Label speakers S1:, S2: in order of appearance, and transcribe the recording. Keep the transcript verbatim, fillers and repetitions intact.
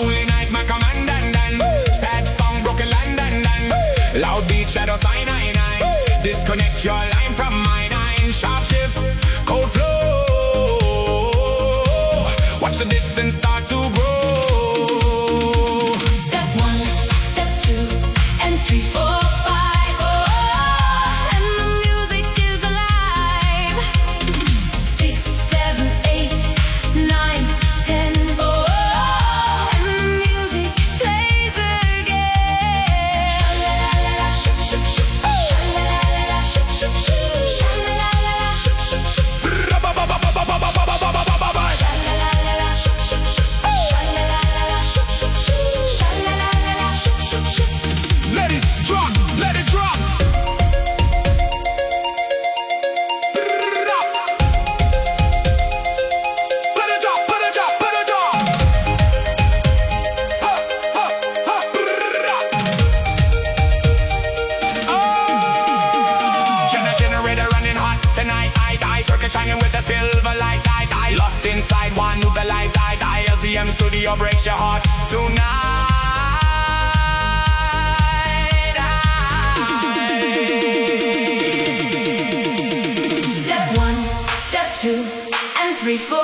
S1: Lonely night, my command and then sad song, broken land and then loud beat, shadow sign, nine, nine. Disconnect your line from my nine. Sharp shift, cold flow. Watch the distance start to grow.
S2: Step one, step two, and three, four, five. Oh, and the music is alive. Six, seven, eight, nine, ten. Oh, and the music plays again. Sha-la-la-la-la, shup, shup, shup. Sha-la-la-la-la, shup, shup, shup. Sha-la-la-la-la, shup, shup, shup. Sha-la-la-la-la, shup, shup, shup. Sha-la-la-la-la, shup, shup, shup. Sha-la-la-la-la, shup, shup, shup.
S1: Let it drop, let it drop. Let it drop, let it drop, let it drop. Ha, ha, ha. Oh! Gener- generator running hot tonight. I die. Circuit shining with a silver light. I die. Lost inside one new the light. I die. L C M Studio breaks your heart tonight.
S2: Step one, step two, and three, four.